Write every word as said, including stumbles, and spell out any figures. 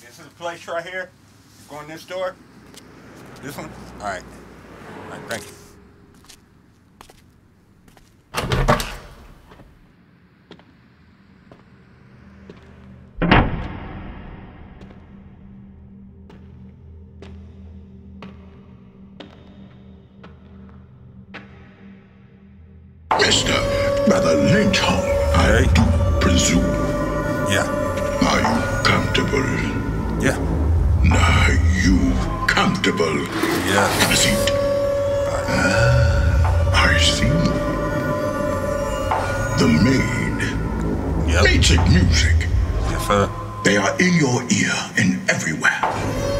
This is the place right here. Going this door. This one? Alright. Alright, thank you. Mister Brother Lynchhall, I Hey. do presume. Yeah. Are you comfortable? Yeah. Are you comfortable? Yeah. Have a seat. Ah, I see. The maid. Yep. Magic music. Yes, sir. They are in your ear and everywhere.